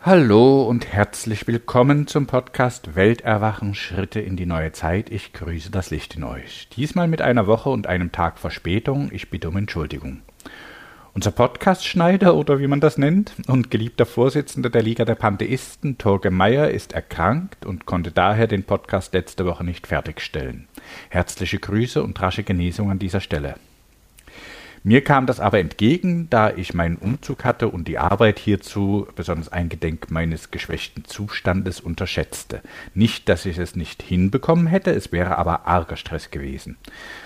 Hallo und herzlich willkommen zum Podcast Welterwachen, Schritte in die neue Zeit. Ich grüße das Licht in euch. Diesmal mit einer Woche und einem Tag Verspätung. Ich bitte um Entschuldigung. Unser Podcast-Schneider oder wie man das nennt und geliebter Vorsitzender der Liga der Pantheisten, Torge Meyer, ist erkrankt und konnte daher den Podcast letzte Woche nicht fertigstellen. Herzliche Grüße und rasche Genesung an dieser Stelle. Mir kam das aber entgegen, da ich meinen Umzug hatte und die Arbeit hierzu, besonders eingedenk meines geschwächten Zustandes, unterschätzte. Nicht, dass ich es nicht hinbekommen hätte, es wäre aber arger Stress gewesen.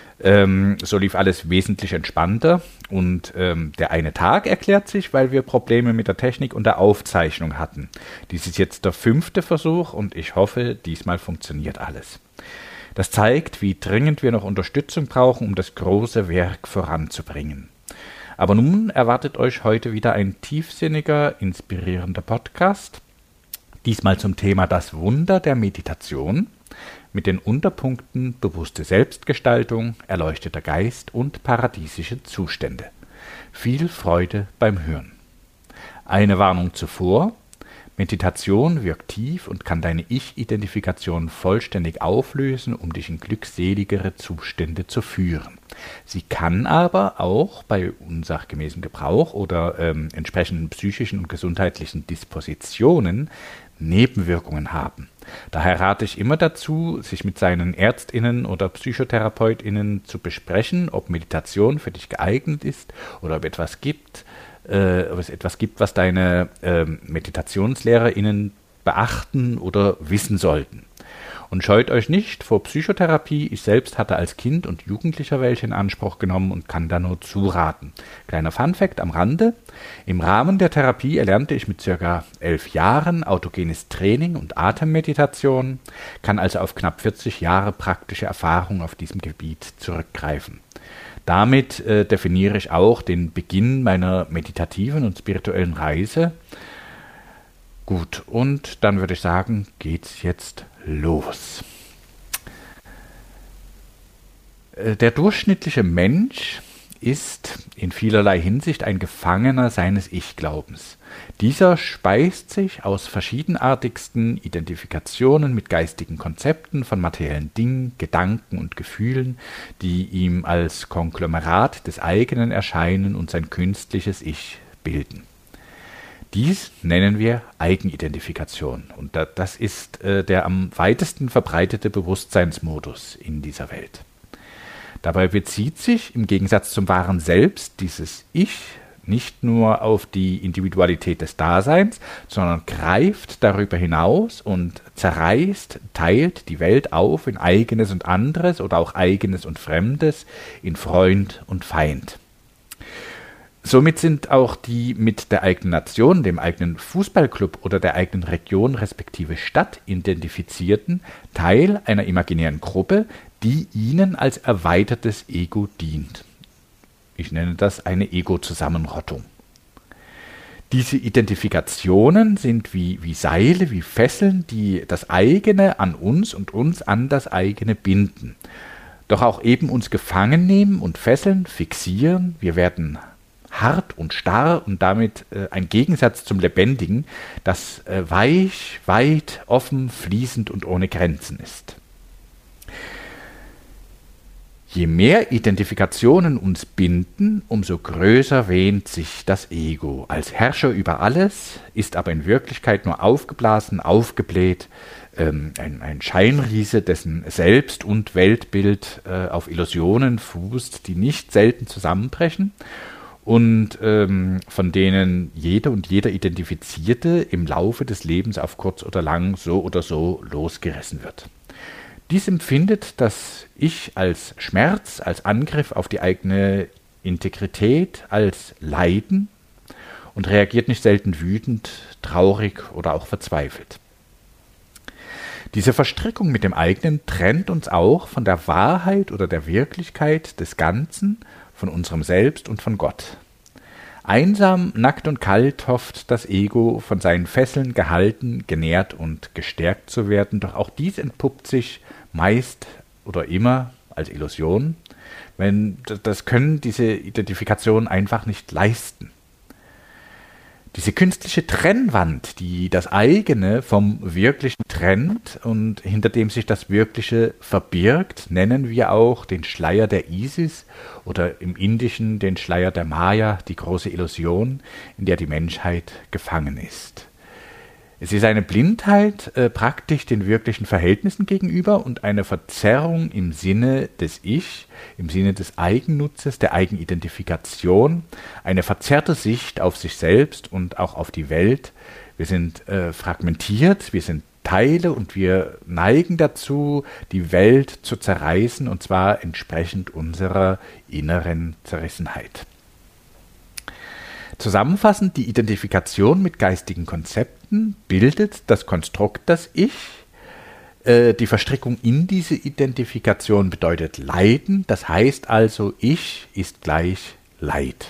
So lief alles wesentlich entspannter und der eine Tag erklärt sich, weil wir Probleme mit der Technik und der Aufzeichnung hatten. Dies ist jetzt der 5. Versuch und ich hoffe, diesmal funktioniert alles. Das zeigt, wie dringend wir noch Unterstützung brauchen, um das große Werk voranzubringen. Aber nun erwartet euch heute wieder ein tiefsinniger, inspirierender Podcast. Diesmal zum Thema das Wunder der Meditation mit den Unterpunkten bewusste Selbstgestaltung, erleuchteter Geist und paradiesische Zustände. Viel Freude beim Hören. Eine Warnung zuvor: Meditation wirkt tief und kann deine Ich-Identifikation vollständig auflösen, um dich in glückseligere Zustände zu führen. Sie kann aber auch bei unsachgemäßem Gebrauch oder entsprechenden psychischen und gesundheitlichen Dispositionen Nebenwirkungen haben. Daher rate ich immer dazu, sich mit seinen ÄrztInnen oder PsychotherapeutInnen zu besprechen, ob Meditation für dich geeignet ist oder ob es etwas gibt, was deine MeditationslehrerInnen beachten oder wissen sollten. Und scheut euch nicht vor Psychotherapie. Ich selbst hatte als Kind und Jugendlicher welche in Anspruch genommen und kann da nur zuraten. Kleiner Funfact am Rande: Im Rahmen der Therapie erlernte ich mit ca. 11 Jahren autogenes Training und Atemmeditation, kann also auf knapp 40 Jahre praktische Erfahrung auf diesem Gebiet zurückgreifen. Damit definiere ich auch den Beginn meiner meditativen und spirituellen Reise. Gut, und dann würde ich sagen, geht's jetzt los. Der durchschnittliche Mensch ist in vielerlei Hinsicht ein Gefangener seines Ich-Glaubens. Dieser speist sich aus verschiedenartigsten Identifikationen mit geistigen Konzepten von materiellen Dingen, Gedanken und Gefühlen, die ihm als Konglomerat des eigenen erscheinen und sein künstliches Ich bilden. Dies nennen wir Eigenidentifikation und das ist der am weitesten verbreitete Bewusstseinsmodus in dieser Welt. Dabei bezieht sich im Gegensatz zum wahren Selbst dieses Ich nicht nur auf die Individualität des Daseins, sondern greift darüber hinaus und zerreißt, teilt die Welt auf in Eigenes und Anderes oder auch Eigenes und Fremdes, in Freund und Feind. Somit sind auch die mit der eigenen Nation, dem eigenen Fußballclub oder der eigenen Region respektive Stadt identifizierten Teil einer imaginären Gruppe, die ihnen als erweitertes Ego dient. Ich nenne das eine Ego-Zusammenrottung. Diese Identifikationen sind wie Seile, wie Fesseln, die das eigene an uns und uns an das eigene binden. Doch auch eben uns gefangen nehmen und fesseln, fixieren. Wir werden hart und starr und damit ein Gegensatz zum Lebendigen, das weich, weit, offen, fließend und ohne Grenzen ist. Je mehr Identifikationen uns binden, umso größer wähnt sich das Ego als Herrscher über alles, ist aber in Wirklichkeit nur aufgeblasen, aufgebläht, ein Scheinriese, dessen Selbst- und Weltbild auf Illusionen fußt, die nicht selten zusammenbrechen und von denen jede und jeder Identifizierte im Laufe des Lebens auf kurz oder lang so oder so losgerissen wird. Dies empfindet das Ich als Schmerz, als Angriff auf die eigene Integrität, als Leiden und reagiert nicht selten wütend, traurig oder auch verzweifelt. Diese Verstrickung mit dem eigenen trennt uns auch von der Wahrheit oder der Wirklichkeit des Ganzen, von unserem Selbst und von Gott. Einsam, nackt und kalt hofft das Ego, von seinen Fesseln gehalten, genährt und gestärkt zu werden, doch auch dies entpuppt sich meist oder immer als Illusion, das können diese Identifikationen einfach nicht leisten. Diese künstliche Trennwand, die das eigene vom Wirklichen trennt und hinter dem sich das Wirkliche verbirgt, nennen wir auch den Schleier der Isis oder im Indischen den Schleier der Maya, die große Illusion, in der die Menschheit gefangen ist. Es ist eine Blindheit praktisch den wirklichen Verhältnissen gegenüber und eine Verzerrung im Sinne des Ich, im Sinne des Eigennutzes, der Eigenidentifikation, eine verzerrte Sicht auf sich selbst und auch auf die Welt. Wir sind fragmentiert, wir sind Teile und wir neigen dazu, die Welt zu zerreißen, und zwar entsprechend unserer inneren Zerrissenheit. Zusammenfassend, die Identifikation mit geistigen Konzepten bildet das Konstrukt das Ich. Die Verstrickung in diese Identifikation bedeutet Leiden, das heißt also, Ich ist gleich Leid.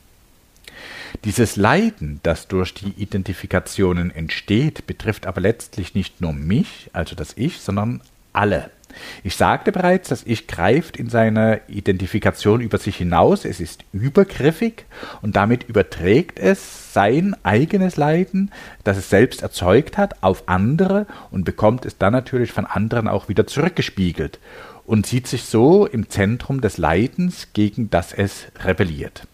Dieses Leiden, das durch die Identifikationen entsteht, betrifft aber letztlich nicht nur mich, also das Ich, sondern alle. Ich sagte bereits, das Ich greift in seiner Identifikation über sich hinaus, es ist übergriffig und damit überträgt es sein eigenes Leiden, das es selbst erzeugt hat, auf andere und bekommt es dann natürlich von anderen auch wieder zurückgespiegelt und sieht sich so im Zentrum des Leidens, gegen das es rebelliert.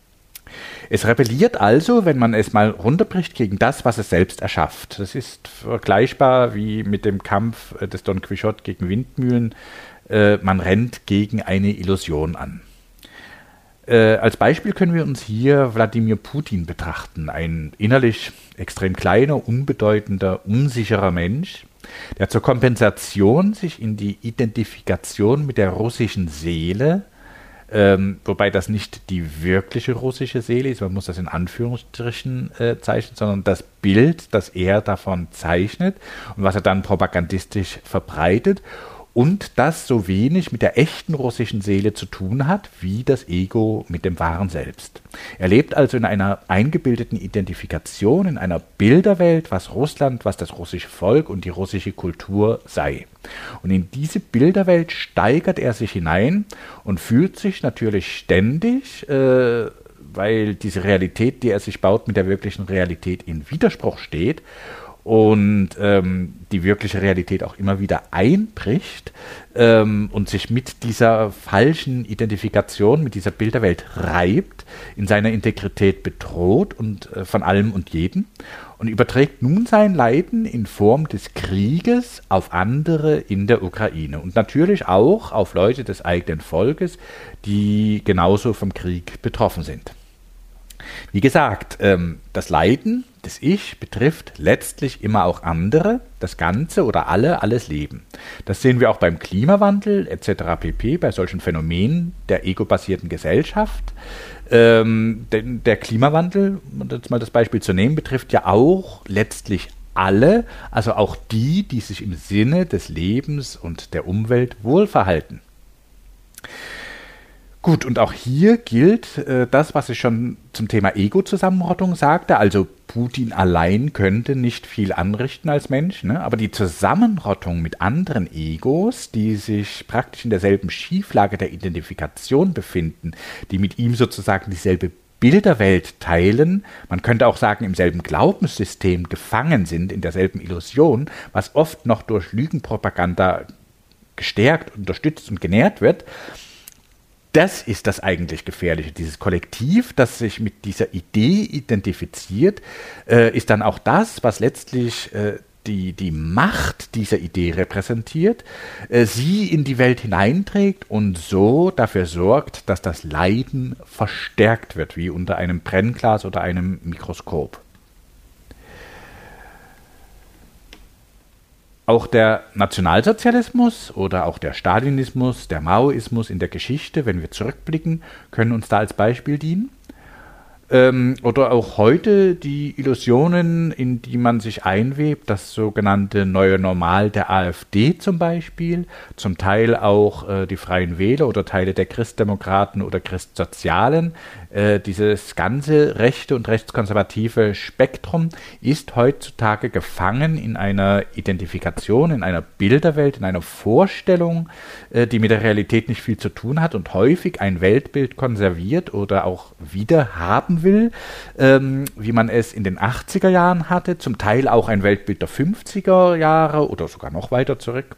Es rebelliert also, wenn man es mal runterbricht, gegen das, was es selbst erschafft. Das ist vergleichbar wie mit dem Kampf des Don Quixote gegen Windmühlen. Man rennt gegen eine Illusion an. Als Beispiel können wir uns hier Wladimir Putin betrachten, ein innerlich extrem kleiner, unbedeutender, unsicherer Mensch, der zur Kompensation sich in die Identifikation mit der russischen Seele, wobei das nicht die wirkliche russische Seele ist, man muss das in Anführungsstrichen zeichnen, sondern das Bild, das er davon zeichnet und was er dann propagandistisch verbreitet und das so wenig mit der echten russischen Seele zu tun hat, wie das Ego mit dem wahren Selbst. Er lebt also in einer eingebildeten Identifikation, in einer Bilderwelt, was Russland, was das russische Volk und die russische Kultur sei. Und in diese Bilderwelt steigert er sich hinein und fühlt sich natürlich ständig, weil diese Realität, die er sich baut, mit der wirklichen Realität in Widerspruch steht und die wirkliche Realität auch immer wieder einbricht und sich mit dieser falschen Identifikation, mit dieser Bilderwelt reibt, in seiner Integrität bedroht und von allem und jedem und überträgt nun sein Leiden in Form des Krieges auf andere in der Ukraine und natürlich auch auf Leute des eigenen Volkes, die genauso vom Krieg betroffen sind. Wie gesagt, das Leiden des Ich betrifft letztlich immer auch andere, das Ganze oder alles Leben. Das sehen wir auch beim Klimawandel etc. pp., bei solchen Phänomenen der ego-basierten Gesellschaft. Denn der Klimawandel, um jetzt mal das Beispiel zu nehmen, betrifft ja auch letztlich alle, also auch die, die sich im Sinne des Lebens und der Umwelt wohlverhalten. Gut, und auch hier gilt das, was ich schon zum Thema Ego-Zusammenrottung sagte, also Putin allein könnte nicht viel anrichten als Mensch, ne? Aber die Zusammenrottung mit anderen Egos, die sich praktisch in derselben Schieflage der Identifikation befinden, die mit ihm sozusagen dieselbe Bilderwelt teilen, man könnte auch sagen, im selben Glaubenssystem gefangen sind, in derselben Illusion, was oft noch durch Lügenpropaganda gestärkt, unterstützt und genährt wird. Das ist das eigentlich Gefährliche. Dieses Kollektiv, das sich mit dieser Idee identifiziert, ist dann auch das, was letztlich die Macht dieser Idee repräsentiert, sie in die Welt hineinträgt und so dafür sorgt, dass das Leiden verstärkt wird, wie unter einem Brennglas oder einem Mikroskop. Auch der Nationalsozialismus oder auch der Stalinismus, der Maoismus in der Geschichte, wenn wir zurückblicken, können uns da als Beispiel dienen. Oder auch heute die Illusionen, in die man sich einwebt, das sogenannte neue Normal der AfD zum Beispiel, zum Teil auch die Freien Wähler oder Teile der Christdemokraten oder Christsozialen. Dieses ganze rechte und rechtskonservative Spektrum ist heutzutage gefangen in einer Identifikation, in einer Bilderwelt, in einer Vorstellung, die mit der Realität nicht viel zu tun hat und häufig ein Weltbild konserviert oder auch wiederhaben haben will, wie man es in den 80er Jahren hatte, zum Teil auch ein Weltbild der 50er Jahre oder sogar noch weiter zurück.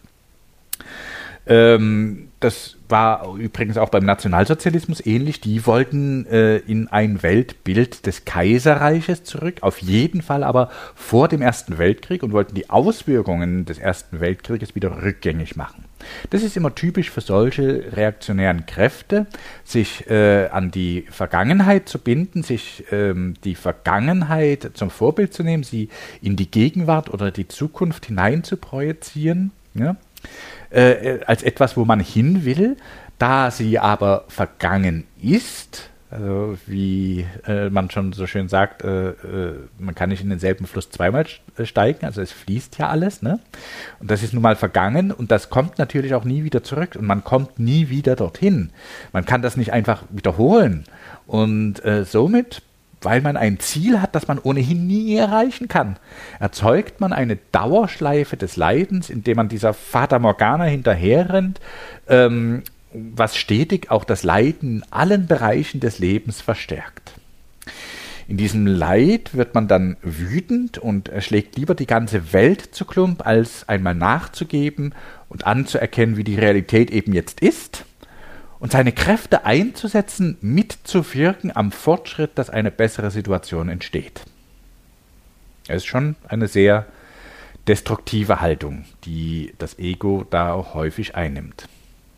Das war übrigens auch beim Nationalsozialismus ähnlich. Die wollten in ein Weltbild des Kaiserreiches zurück, auf jeden Fall aber vor dem Ersten Weltkrieg, und wollten die Auswirkungen des Ersten Weltkrieges wieder rückgängig machen. Das ist immer typisch für solche reaktionären Kräfte, sich an die Vergangenheit zu binden, sich die Vergangenheit zum Vorbild zu nehmen, sie in die Gegenwart oder die Zukunft hinein zu projizieren, ja? Als etwas, wo man hin will. Da sie aber vergangen ist, also wie man schon so schön sagt, man kann nicht in denselben Fluss zweimal steigen, also es fließt ja alles, ne? Und das ist nun mal vergangen und das kommt natürlich auch nie wieder zurück und man kommt nie wieder dorthin. Man kann das nicht einfach wiederholen und somit, weil man ein Ziel hat, das man ohnehin nie erreichen kann, erzeugt man eine Dauerschleife des Leidens, indem man dieser Fata Morgana hinterherrennt, was stetig auch das Leiden in allen Bereichen des Lebens verstärkt. In diesem Leid wird man dann wütend und schlägt lieber die ganze Welt zu Klump, als einmal nachzugeben und anzuerkennen, wie die Realität eben jetzt ist, und seine Kräfte einzusetzen, mitzuwirken am Fortschritt, dass eine bessere Situation entsteht. Es ist schon eine sehr destruktive Haltung, die das Ego da auch häufig einnimmt.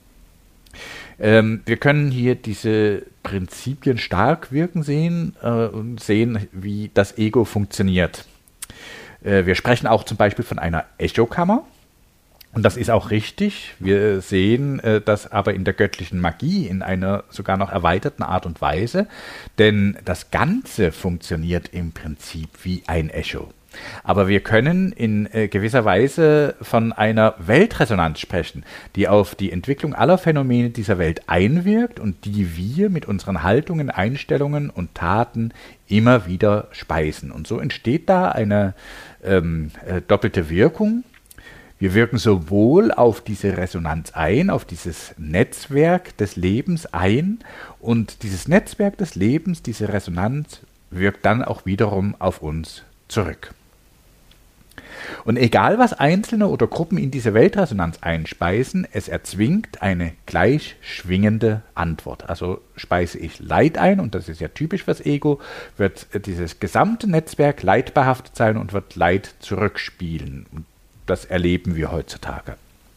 Wir können hier diese Prinzipien stark wirken sehen und sehen, wie das Ego funktioniert. Wir sprechen auch zum Beispiel von einer Echokammer. Und das ist auch richtig. Wir sehen das aber in der göttlichen Magie in einer sogar noch erweiterten Art und Weise, denn das Ganze funktioniert im Prinzip wie ein Echo. Aber wir können in gewisser Weise von einer Weltresonanz sprechen, die auf die Entwicklung aller Phänomene dieser Welt einwirkt und die wir mit unseren Haltungen, Einstellungen und Taten immer wieder speisen. Und so entsteht da eine doppelte Wirkung. Wir wirken sowohl auf diese Resonanz ein, auf dieses Netzwerk des Lebens ein, und dieses Netzwerk des Lebens, diese Resonanz, wirkt dann auch wiederum auf uns zurück. Und egal, was Einzelne oder Gruppen in diese Weltresonanz einspeisen, es erzwingt eine gleich schwingende Antwort. Also speise ich Leid ein, und das ist ja typisch fürs Ego, wird dieses gesamte Netzwerk leidbehaftet sein und wird Leid zurückspielen. Und das erleben wir heutzutage.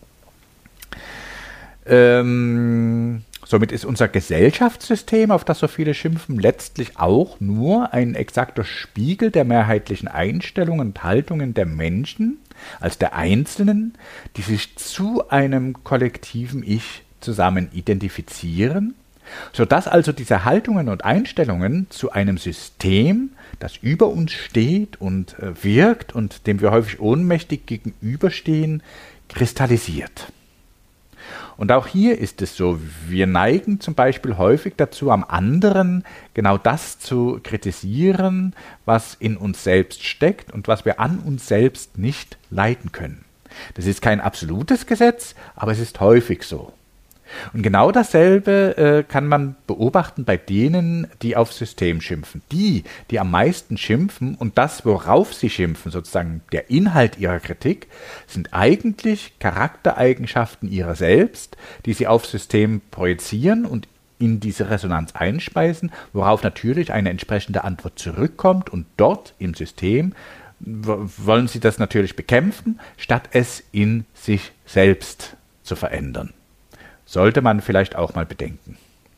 Somit ist unser Gesellschaftssystem, auf das so viele schimpfen, letztlich auch nur ein exakter Spiegel der mehrheitlichen Einstellungen und Haltungen der Menschen, als der Einzelnen, die sich zu einem kollektiven Ich zusammen identifizieren, sodass also diese Haltungen und Einstellungen zu einem System, das über uns steht und wirkt und dem wir häufig ohnmächtig gegenüberstehen, kristallisiert. Und auch hier ist es so, wir neigen zum Beispiel häufig dazu, am anderen genau das zu kritisieren, was in uns selbst steckt und was wir an uns selbst nicht leiden können. Das ist kein absolutes Gesetz, aber es ist häufig so. Und genau dasselbe kann man beobachten bei denen, die aufs System schimpfen. Die am meisten schimpfen und das, worauf sie schimpfen, sozusagen der Inhalt ihrer Kritik, sind eigentlich Charaktereigenschaften ihrer selbst, die sie aufs System projizieren und in diese Resonanz einspeisen, worauf natürlich eine entsprechende Antwort zurückkommt, und dort im System wollen sie das natürlich bekämpfen, statt es in sich selbst zu verändern. Sollte man vielleicht auch mal bedenken.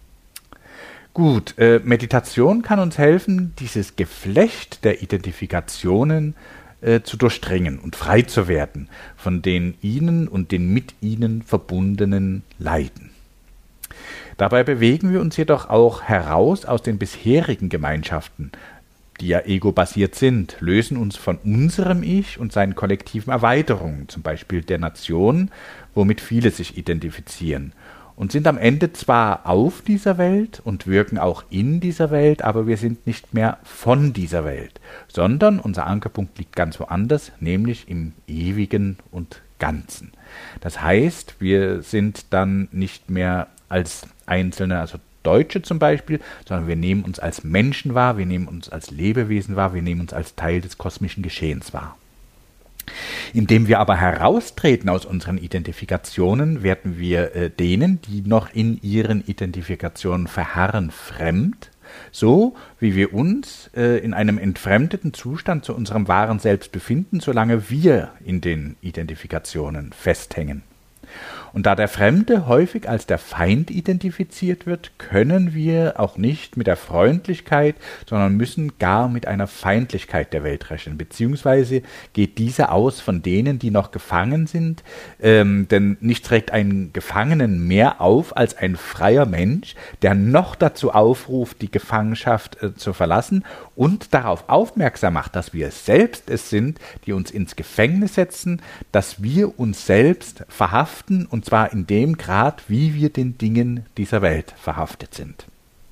Gut, Meditation kann uns helfen, dieses Geflecht der Identifikationen zu durchdringen und frei zu werden von den ihnen und den mit ihnen verbundenen Leiden. Dabei bewegen wir uns jedoch auch heraus aus den bisherigen Gemeinschaften, die ja ego-basiert sind, lösen uns von unserem Ich und seinen kollektiven Erweiterungen, zum Beispiel der Nation, womit viele sich identifizieren, und sind am Ende zwar auf dieser Welt und wirken auch in dieser Welt, aber wir sind nicht mehr von dieser Welt, sondern unser Ankerpunkt liegt ganz woanders, nämlich im Ewigen und Ganzen. Das heißt, wir sind dann nicht mehr als Einzelne, also Deutsche zum Beispiel, sondern wir nehmen uns als Menschen wahr, wir nehmen uns als Lebewesen wahr, wir nehmen uns als Teil des kosmischen Geschehens wahr. Indem wir aber heraustreten aus unseren Identifikationen, werden wir denen, die noch in ihren Identifikationen verharren, fremd, so wie wir uns in einem entfremdeten Zustand zu unserem wahren Selbst befinden, solange wir in den Identifikationen festhängen. Und da der Fremde häufig als der Feind identifiziert wird, können wir auch nicht mit der Freundlichkeit, sondern müssen gar mit einer Feindlichkeit der Welt rechnen. Beziehungsweise geht diese aus von denen, die noch gefangen sind, denn nichts trägt einen Gefangenen mehr auf als ein freier Mensch, der noch dazu aufruft, die Gefangenschaft zu verlassen und darauf aufmerksam macht, dass wir selbst es sind, die uns ins Gefängnis setzen, dass wir uns selbst verhaften, und zwar in dem Grad, wie wir den Dingen dieser Welt verhaftet sind.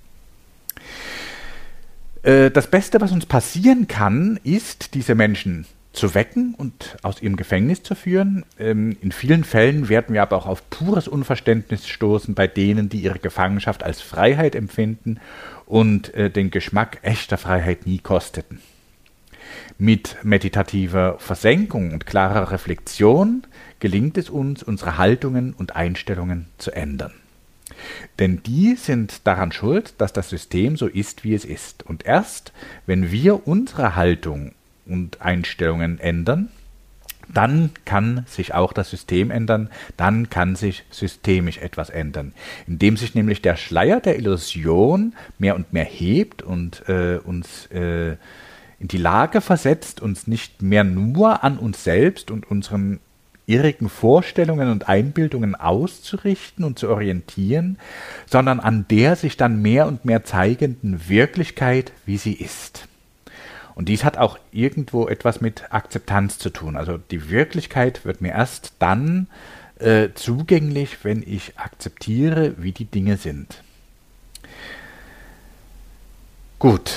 Das Beste, was uns passieren kann, ist, diese Menschen zu wecken und aus ihrem Gefängnis zu führen. In vielen Fällen werden wir aber auch auf pures Unverständnis stoßen bei denen, die ihre Gefangenschaft als Freiheit empfinden und den Geschmack echter Freiheit nie kosteten. Mit meditativer Versenkung und klarer Reflexion gelingt es uns, unsere Haltungen und Einstellungen zu ändern. Denn die sind daran schuld, dass das System so ist, wie es ist. Und erst, wenn wir unsere Haltung und Einstellungen ändern, dann kann sich auch das System ändern, dann kann sich systemisch etwas ändern, indem sich nämlich der Schleier der Illusion mehr und mehr hebt und uns in die Lage versetzt, uns nicht mehr nur an uns selbst und unseren irrigen Vorstellungen und Einbildungen auszurichten und zu orientieren, sondern an der sich dann mehr und mehr zeigenden Wirklichkeit, wie sie ist. Und dies hat auch irgendwo etwas mit Akzeptanz zu tun. Also die Wirklichkeit wird mir erst dann zugänglich, wenn ich akzeptiere, wie die Dinge sind. Gut.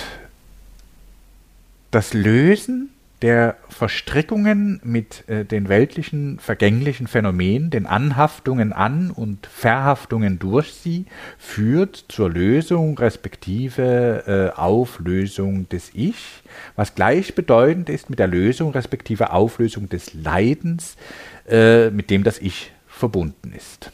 Das Lösen der Verstrickungen mit den weltlichen, vergänglichen Phänomenen, den Anhaftungen an und Verhaftungen durch sie, führt zur Lösung respektive Auflösung des Ich, was gleichbedeutend ist mit der Lösung respektive Auflösung des Leidens, mit dem das Ich verbunden ist.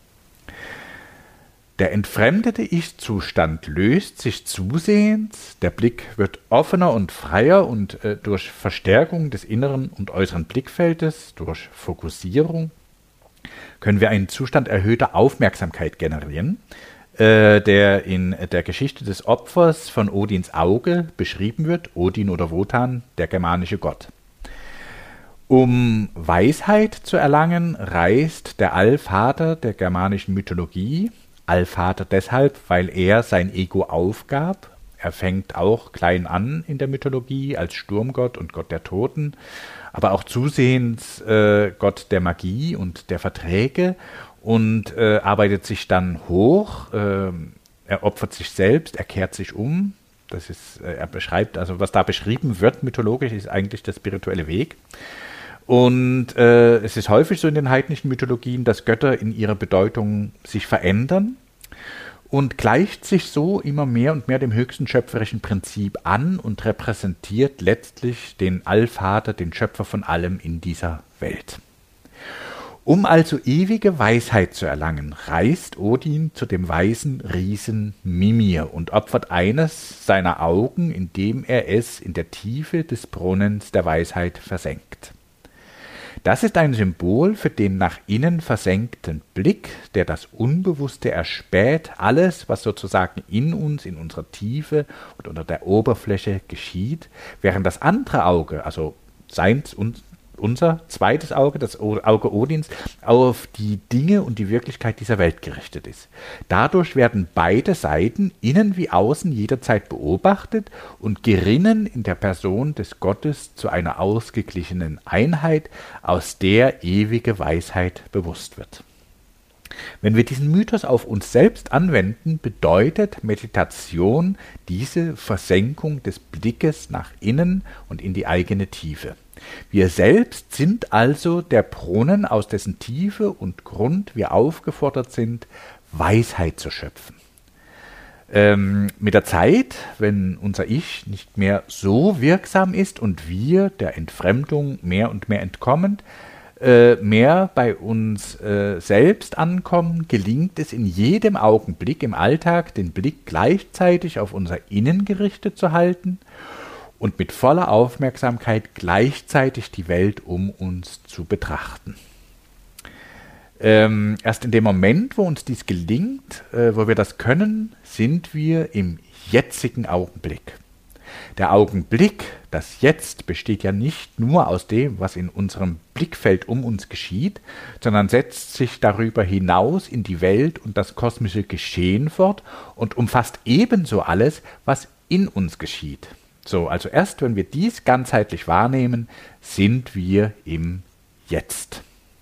Der entfremdete Ich-Zustand löst sich zusehends, der Blick wird offener und freier und durch Verstärkung des inneren und äußeren Blickfeldes, durch Fokussierung, können wir einen Zustand erhöhter Aufmerksamkeit generieren, der in der Geschichte des Opfers von Odins Auge beschrieben wird, Odin oder Wotan, der germanische Gott. Um Weisheit zu erlangen, reist der Allvater der germanischen Mythologie, Allvater deshalb, weil er sein Ego aufgab. Er fängt auch klein an in der Mythologie als Sturmgott und Gott der Toten, aber auch zusehends Gott der Magie und der Verträge und arbeitet sich dann hoch. Er opfert sich selbst, er kehrt sich um. Das ist, er beschreibt, also was da beschrieben wird mythologisch, ist eigentlich der spirituelle Weg. Und es ist häufig so in den heidnischen Mythologien, dass Götter in ihrer Bedeutung sich verändern und gleicht sich so immer mehr und mehr dem höchsten schöpferischen Prinzip an und repräsentiert letztlich den Allvater, den Schöpfer von allem in dieser Welt. Um also ewige Weisheit zu erlangen, reist Odin zu dem weisen Riesen Mimir und opfert eines seiner Augen, indem er es in der Tiefe des Brunnens der Weisheit versenkt. Das ist ein Symbol für den nach innen versenkten Blick, der das Unbewusste erspäht, alles, was sozusagen in uns, in unserer Tiefe und unter der Oberfläche geschieht, während das andere Auge, also seins und unser zweites Auge, das Auge Odins, auf die Dinge und die Wirklichkeit dieser Welt gerichtet ist. Dadurch werden beide Seiten, innen wie außen, jederzeit beobachtet und gerinnen in der Person des Gottes zu einer ausgeglichenen Einheit, aus der ewige Weisheit bewusst wird. Wenn wir diesen Mythos auf uns selbst anwenden, bedeutet Meditation diese Versenkung des Blickes nach innen und in die eigene Tiefe. Wir selbst sind also der Brunnen, aus dessen Tiefe und Grund wir aufgefordert sind, Weisheit zu schöpfen. Mit der Zeit, wenn unser Ich nicht mehr so wirksam ist und wir der Entfremdung mehr und mehr entkommen, mehr bei uns selbst ankommen, gelingt es in jedem Augenblick im Alltag, den Blick gleichzeitig auf unser Innen gerichtet zu halten und mit voller Aufmerksamkeit gleichzeitig die Welt um uns zu betrachten. Erst in dem Moment, wo uns dies gelingt, wo wir das können, sind wir im jetzigen Augenblick. Der Augenblick, das Jetzt, besteht ja nicht nur aus dem, was in unserem Blickfeld um uns geschieht, sondern setzt sich darüber hinaus in die Welt und das kosmische Geschehen fort und umfasst ebenso alles, was in uns geschieht. So, also erst wenn wir dies ganzheitlich wahrnehmen, sind wir im Jetzt.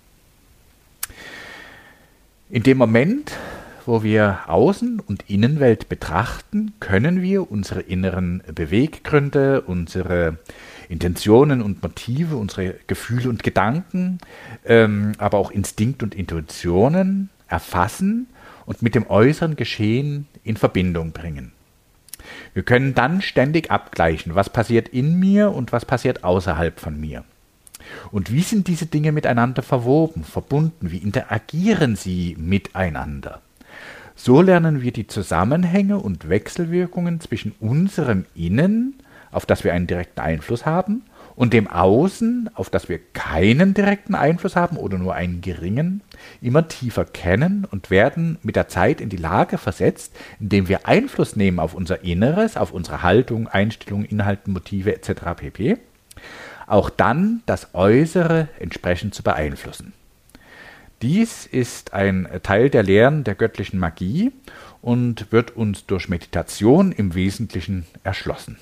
In dem Moment, wo wir Außen- und Innenwelt betrachten, können wir unsere inneren Beweggründe, unsere Intentionen und Motive, unsere Gefühle und Gedanken, aber auch Instinkt und Intuitionen erfassen und mit dem äußeren Geschehen in Verbindung bringen. Wir können dann ständig abgleichen, was passiert in mir und was passiert außerhalb von mir. Und wie sind diese Dinge miteinander verwoben, verbunden? Wie interagieren sie miteinander? So lernen wir die Zusammenhänge und Wechselwirkungen zwischen unserem Innen, auf das wir einen direkten Einfluss haben, und dem Außen, auf das wir keinen direkten Einfluss haben oder nur einen geringen, immer tiefer kennen und werden mit der Zeit in die Lage versetzt, indem wir Einfluss nehmen auf unser Inneres, auf unsere Haltung, Einstellungen, Inhalte, Motive etc. pp., auch dann das Äußere entsprechend zu beeinflussen. Dies ist ein Teil der Lehren der göttlichen Magie und wird uns durch Meditation im Wesentlichen erschlossen.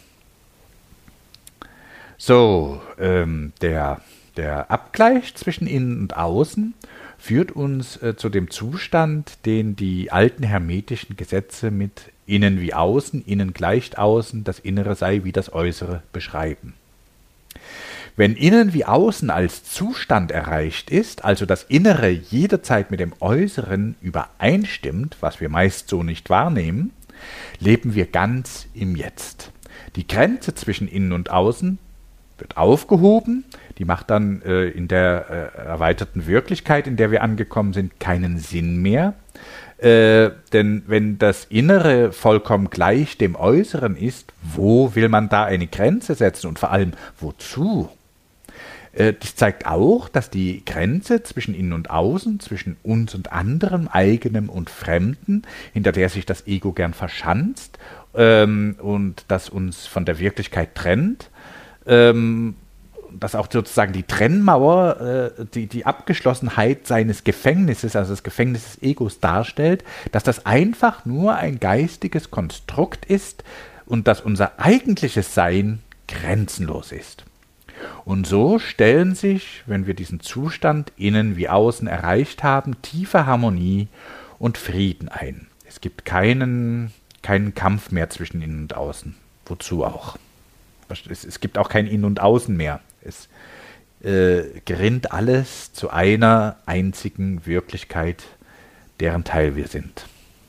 So, der Abgleich zwischen Innen und Außen führt uns zu dem Zustand, den die alten hermetischen Gesetze mit Innen wie Außen, Innen gleicht Außen, das Innere sei wie das Äußere beschreiben. Wenn Innen wie Außen als Zustand erreicht ist, also das Innere jederzeit mit dem Äußeren übereinstimmt, was wir meist so nicht wahrnehmen, leben wir ganz im Jetzt. Die Grenze zwischen Innen und Außen wird aufgehoben, die macht dann in der erweiterten Wirklichkeit, in der wir angekommen sind, keinen Sinn mehr. Denn wenn das Innere vollkommen gleich dem Äußeren ist, wo will man da eine Grenze setzen und vor allem wozu? Das zeigt auch, dass die Grenze zwischen Innen und Außen, zwischen uns und anderem, eigenem und Fremden, hinter der sich das Ego gern verschanzt und das uns von der Wirklichkeit trennt, dass auch sozusagen die Trennmauer, die Abgeschlossenheit seines Gefängnisses, also das Gefängnis des Egos darstellt, dass das einfach nur ein geistiges Konstrukt ist und dass unser eigentliches Sein grenzenlos ist. Und so stellen sich, wenn wir diesen Zustand innen wie außen erreicht haben, tiefe Harmonie und Frieden ein. Es gibt keinen Kampf mehr zwischen Innen und Außen. Wozu auch? Es gibt auch kein Innen und Außen mehr. Es gerinnt alles zu einer einzigen Wirklichkeit, deren Teil wir sind.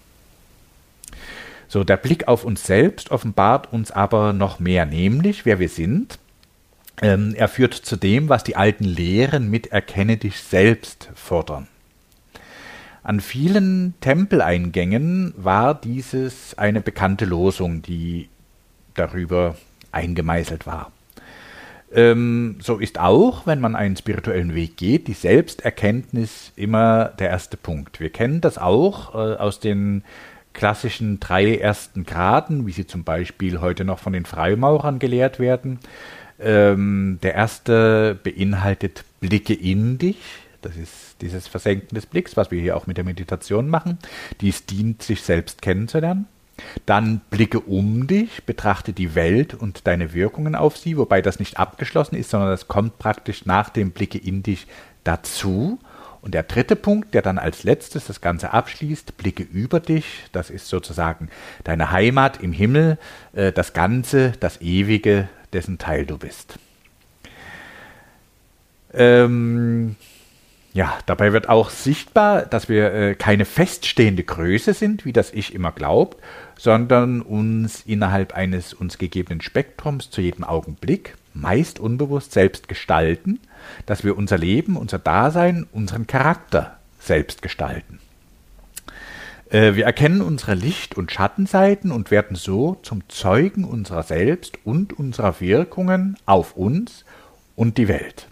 So, der Blick auf uns selbst offenbart uns aber noch mehr, nämlich wer wir sind. Er führt zu dem, was die alten Lehren mit Erkenne dich selbst fordern. An vielen Tempeleingängen war dieses eine bekannte Losung, die darüber eingemeißelt war. So ist auch, wenn man einen spirituellen Weg geht, die Selbsterkenntnis immer der erste Punkt. Wir kennen das auch aus den klassischen 3 ersten Graden, wie sie zum Beispiel heute noch von den Freimaurern gelehrt werden. Der erste beinhaltet Blicke in dich. Das ist dieses Versenken des Blicks, was wir hier auch mit der Meditation machen. Dies dient, sich selbst kennenzulernen. Dann blicke um dich, betrachte die Welt und deine Wirkungen auf sie, wobei das nicht abgeschlossen ist, sondern das kommt praktisch nach dem Blicke in dich dazu. Und der dritte Punkt, der dann als letztes das Ganze abschließt, blicke über dich, das ist sozusagen deine Heimat im Himmel, das Ganze, das Ewige, dessen Teil du bist. Ja, dabei wird auch sichtbar, dass wir keine feststehende Größe sind, wie das Ich immer glaubt, sondern uns innerhalb eines uns gegebenen Spektrums zu jedem Augenblick, meist unbewusst, selbst gestalten, dass wir unser Leben, unser Dasein, unseren Charakter selbst gestalten. Wir erkennen unsere Licht- und Schattenseiten und werden so zum Zeugen unserer selbst und unserer Wirkungen auf uns und die Welt.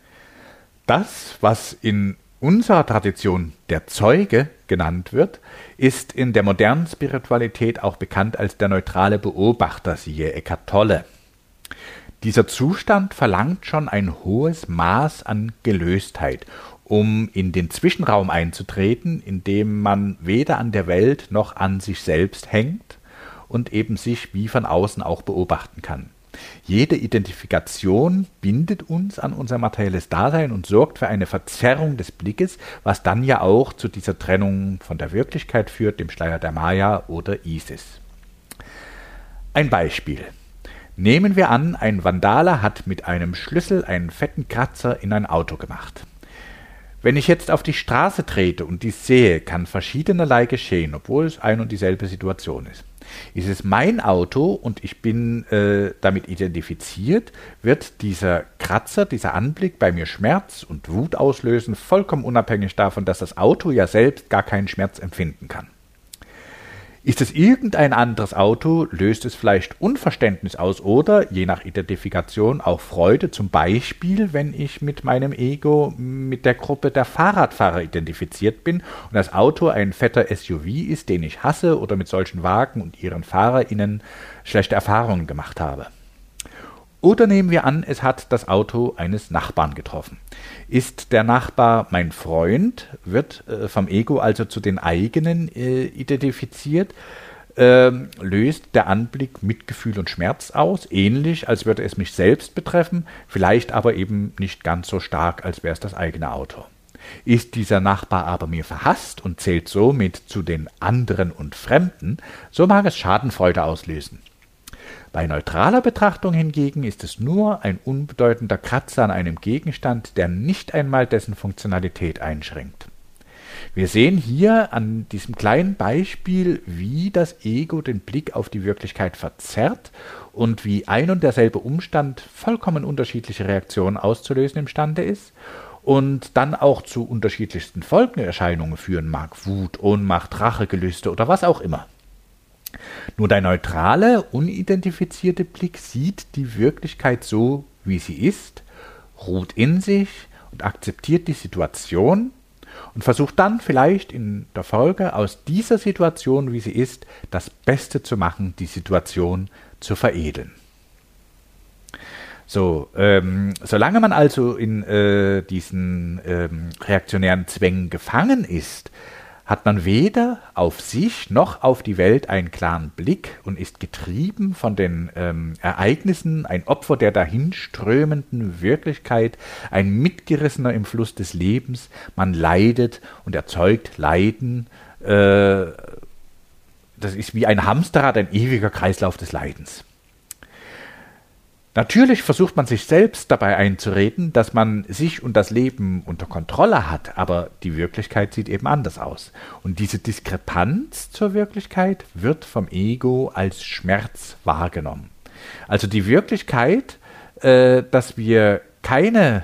Das, was in unserer Tradition der Zeuge genannt wird, ist in der modernen Spiritualität auch bekannt als der neutrale Beobachter, siehe Eckhart Tolle. Dieser Zustand verlangt schon ein hohes Maß an Gelöstheit, um in den Zwischenraum einzutreten, in dem man weder an der Welt noch an sich selbst hängt und eben sich wie von außen auch beobachten kann. Jede Identifikation bindet uns an unser materielles Dasein und sorgt für eine Verzerrung des Blickes, was dann ja auch zu dieser Trennung von der Wirklichkeit führt, dem Schleier der Maya oder Isis. Ein Beispiel. Nehmen wir an, ein Vandale hat mit einem Schlüssel einen fetten Kratzer in ein Auto gemacht. Wenn ich jetzt auf die Straße trete und dies sehe, kann verschiedenerlei geschehen, obwohl es ein und dieselbe Situation ist. Ist es mein Auto und ich bin damit identifiziert, wird dieser Kratzer, dieser Anblick bei mir Schmerz und Wut auslösen, vollkommen unabhängig davon, dass das Auto ja selbst gar keinen Schmerz empfinden kann. Ist es irgendein anderes Auto, löst es vielleicht Unverständnis aus oder, je nach Identifikation, auch Freude, zum Beispiel, wenn ich mit meinem Ego mit der Gruppe der Fahrradfahrer identifiziert bin und das Auto ein fetter SUV ist, den ich hasse oder mit solchen Wagen und ihren FahrerInnen schlechte Erfahrungen gemacht habe. Oder nehmen wir an, es hat das Auto eines Nachbarn getroffen. Ist der Nachbar mein Freund, wird vom Ego also zu den eigenen identifiziert, löst der Anblick Mitgefühl und Schmerz aus, ähnlich als würde es mich selbst betreffen, vielleicht aber eben nicht ganz so stark, als wäre es das eigene Auto. Ist dieser Nachbar aber mir verhasst und zählt somit zu den anderen und Fremden, so mag es Schadenfreude auslösen. Bei neutraler Betrachtung hingegen ist es nur ein unbedeutender Kratzer an einem Gegenstand, der nicht einmal dessen Funktionalität einschränkt. Wir sehen hier an diesem kleinen Beispiel, wie das Ego den Blick auf die Wirklichkeit verzerrt und wie ein und derselbe Umstand vollkommen unterschiedliche Reaktionen auszulösen imstande ist und dann auch zu unterschiedlichsten Folgenerscheinungen führen mag, Wut, Ohnmacht, Rachegelüste oder was auch immer. Nur der neutrale, unidentifizierte Blick sieht die Wirklichkeit so, wie sie ist, ruht in sich und akzeptiert die Situation und versucht dann vielleicht in der Folge aus dieser Situation, wie sie ist, das Beste zu machen, die Situation zu veredeln. So, solange man also in diesen reaktionären Zwängen gefangen ist, hat man weder auf sich noch auf die Welt einen klaren Blick und ist getrieben von den Ereignissen, ein Opfer der dahinströmenden Wirklichkeit, ein Mitgerissener im Fluss des Lebens. Man leidet und erzeugt Leiden. Das ist wie ein Hamsterrad, ein ewiger Kreislauf des Leidens. Natürlich versucht man sich selbst dabei einzureden, dass man sich und das Leben unter Kontrolle hat, aber die Wirklichkeit sieht eben anders aus. Und diese Diskrepanz zur Wirklichkeit wird vom Ego als Schmerz wahrgenommen. Also die Wirklichkeit, dass wir keine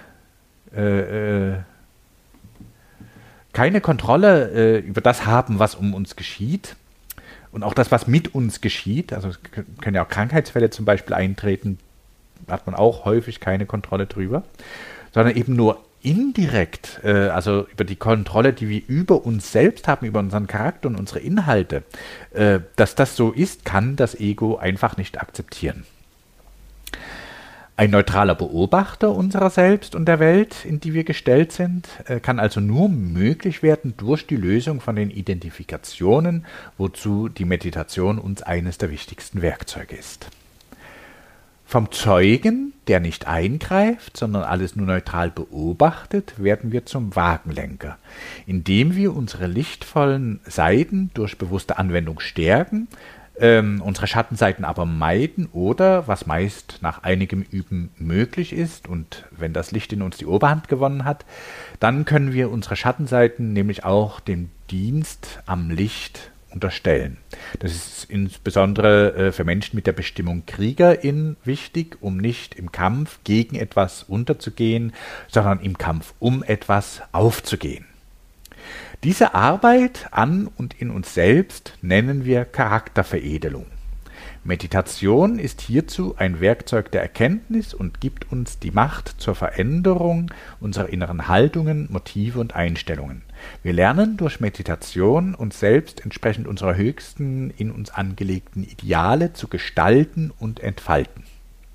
Kontrolle über das haben, was um uns geschieht und auch das, was mit uns geschieht. Also es können ja auch Krankheitsfälle zum Beispiel eintreten, hat man auch häufig keine Kontrolle drüber, sondern eben nur indirekt, also über die Kontrolle, die wir über uns selbst haben, über unseren Charakter und unsere Inhalte. Dass das so ist, kann das Ego einfach nicht akzeptieren. Ein neutraler Beobachter unserer selbst und der Welt, in die wir gestellt sind, kann also nur möglich werden durch die Lösung von den Identifikationen, wozu die Meditation uns eines der wichtigsten Werkzeuge ist. Vom Zeugen, der nicht eingreift, sondern alles nur neutral beobachtet, werden wir zum Wagenlenker, indem wir unsere lichtvollen Seiten durch bewusste Anwendung stärken, unsere Schattenseiten aber meiden oder, was meist nach einigem Üben möglich ist und wenn das Licht in uns die Oberhand gewonnen hat, dann können wir unsere Schattenseiten nämlich auch dem Dienst am Licht unterstellen. Das ist insbesondere für Menschen mit der Bestimmung Kriegerin wichtig, um nicht im Kampf gegen etwas unterzugehen, sondern im Kampf um etwas aufzugehen. Diese Arbeit an und in uns selbst nennen wir Charakterveredelung. Meditation ist hierzu ein Werkzeug der Erkenntnis und gibt uns die Macht zur Veränderung unserer inneren Haltungen, Motive und Einstellungen. Wir lernen durch Meditation uns selbst entsprechend unserer höchsten in uns angelegten Ideale zu gestalten und entfalten.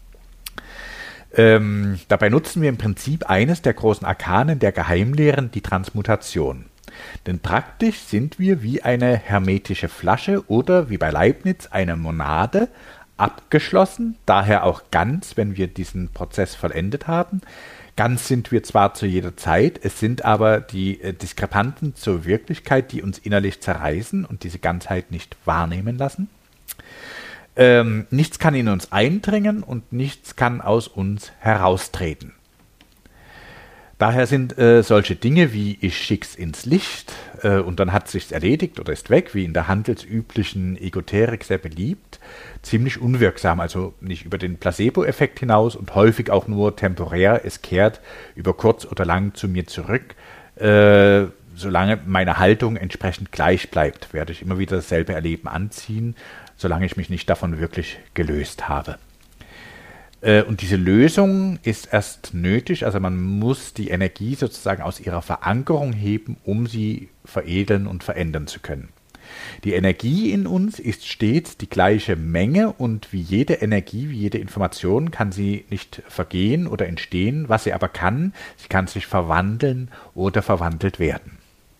Dabei nutzen wir im Prinzip eines der großen Arkanen der Geheimlehren, die Transmutation. Denn praktisch sind wir wie eine hermetische Flasche oder wie bei Leibniz eine Monade, abgeschlossen, daher auch ganz, wenn wir diesen Prozess vollendet haben. Ganz sind wir zwar zu jeder Zeit, es sind aber die Diskrepanzen zur Wirklichkeit, die uns innerlich zerreißen und diese Ganzheit nicht wahrnehmen lassen. Nichts kann in uns eindringen und nichts kann aus uns heraustreten. Daher sind solche Dinge wie ich schick's ins Licht und dann hat sich's erledigt oder ist weg, wie in der handelsüblichen Egoterik sehr beliebt, ziemlich unwirksam, also nicht über den Placebo-Effekt hinaus und häufig auch nur temporär, es kehrt über kurz oder lang zu mir zurück, solange meine Haltung entsprechend gleich bleibt, werde ich immer wieder dasselbe Erleben anziehen, solange ich mich nicht davon wirklich gelöst habe. Und diese Lösung ist erst nötig, also man muss die Energie sozusagen aus ihrer Verankerung heben, um sie veredeln und verändern zu können. Die Energie in uns ist stets die gleiche Menge und wie jede Energie, wie jede Information kann sie nicht vergehen oder entstehen, was sie aber kann, sie kann sich verwandeln oder verwandelt werden.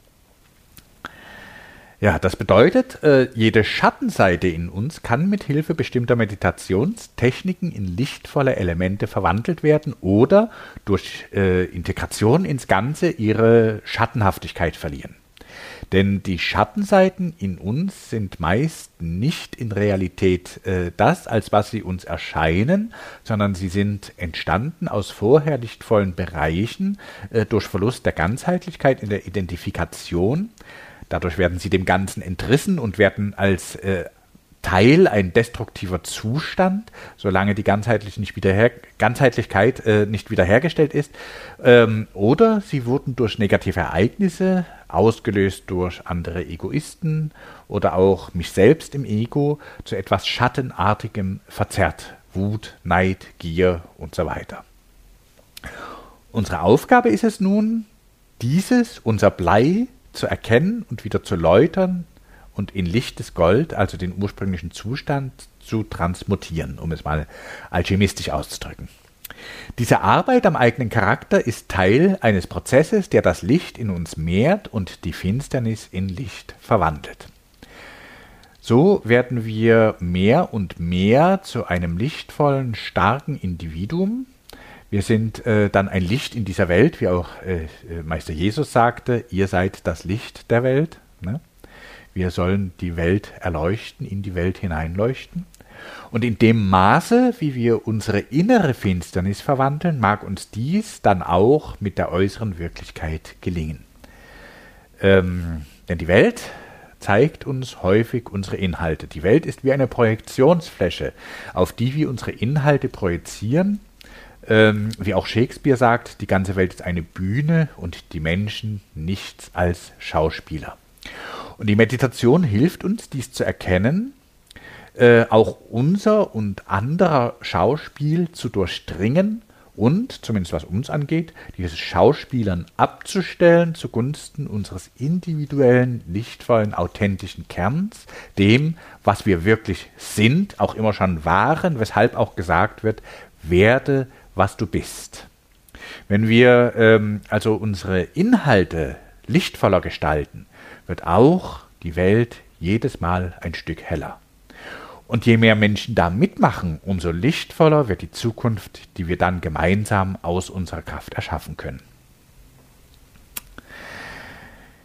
Ja, das bedeutet, jede Schattenseite in uns kann mit Hilfe bestimmter Meditationstechniken in lichtvolle Elemente verwandelt werden oder durch Integration ins Ganze ihre Schattenhaftigkeit verlieren. Denn die Schattenseiten in uns sind meist nicht in Realität das, als was sie uns erscheinen, sondern sie sind entstanden aus vorher lichtvollen Bereichen durch Verlust der Ganzheitlichkeit in der Identifikation. Dadurch werden sie dem Ganzen entrissen und werden als Teil ein destruktiver Zustand, solange die Ganzheitlichkeit nicht wiederhergestellt ist. Oder sie wurden durch negative Ereignisse, ausgelöst durch andere Egoisten oder auch mich selbst im Ego, zu etwas Schattenartigem verzerrt. Wut, Neid, Gier und so weiter. Unsere Aufgabe ist es nun, unser Blei, zu erkennen und wieder zu läutern und in lichtes Gold, also den ursprünglichen Zustand, zu transmutieren, um es mal alchemistisch auszudrücken. Diese Arbeit am eigenen Charakter ist Teil eines Prozesses, der das Licht in uns mehrt und die Finsternis in Licht verwandelt. So werden wir mehr und mehr zu einem lichtvollen, starken Individuum. Wir sind dann ein Licht in dieser Welt, wie auch Meister Jesus sagte, ihr seid das Licht der Welt. Ne? Wir sollen die Welt erleuchten, in die Welt hineinleuchten. Und in dem Maße, wie wir unsere innere Finsternis verwandeln, mag uns dies dann auch mit der äußeren Wirklichkeit gelingen. Denn die Welt zeigt uns häufig unsere Inhalte. Die Welt ist wie eine Projektionsfläche, auf die wir unsere Inhalte projizieren. Wie auch Shakespeare sagt, die ganze Welt ist eine Bühne und die Menschen nichts als Schauspieler. Und die Meditation hilft uns, dies zu erkennen, auch unser und anderer Schauspiel zu durchdringen und, zumindest was uns angeht, dieses Schauspielern abzustellen zugunsten unseres individuellen, lichtvollen, authentischen Kerns, dem, was wir wirklich sind, auch immer schon waren, weshalb auch gesagt wird, werde, was du bist. Wenn wir also unsere Inhalte lichtvoller gestalten, wird auch die Welt jedes Mal ein Stück heller. Und je mehr Menschen da mitmachen, umso lichtvoller wird die Zukunft, die wir dann gemeinsam aus unserer Kraft erschaffen können.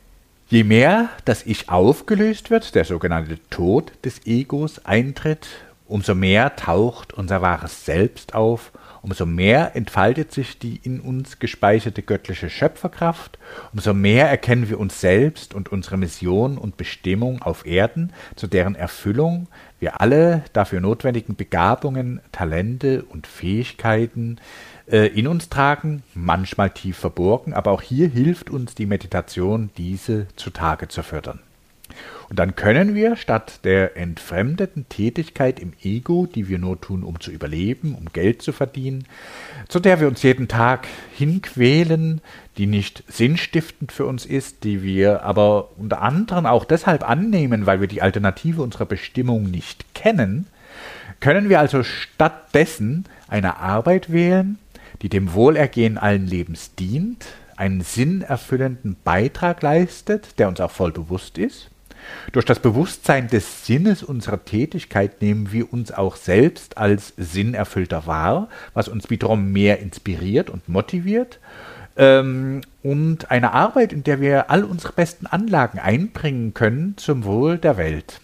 Je mehr das Ich aufgelöst wird, der sogenannte Tod des Egos eintritt, umso mehr taucht unser wahres Selbst auf, umso mehr entfaltet sich die in uns gespeicherte göttliche Schöpferkraft, umso mehr erkennen wir uns selbst und unsere Mission und Bestimmung auf Erden, zu deren Erfüllung wir alle dafür notwendigen Begabungen, Talente und Fähigkeiten in uns tragen, manchmal tief verborgen, aber auch hier hilft uns die Meditation, diese zutage zu fördern. Und dann können wir statt der entfremdeten Tätigkeit im Ego, die wir nur tun, um zu überleben, um Geld zu verdienen, zu der wir uns jeden Tag hinquälen, die nicht sinnstiftend für uns ist, die wir aber unter anderem auch deshalb annehmen, weil wir die Alternative unserer Bestimmung nicht kennen, können wir also stattdessen eine Arbeit wählen, die dem Wohlergehen allen Lebens dient, einen sinnerfüllenden Beitrag leistet, der uns auch voll bewusst ist. Durch das Bewusstsein des Sinnes unserer Tätigkeit nehmen wir uns auch selbst als sinnerfüllter wahr, was uns wiederum mehr inspiriert und motiviert. Und eine Arbeit, in der wir all unsere besten Anlagen einbringen können zum Wohl der Welt.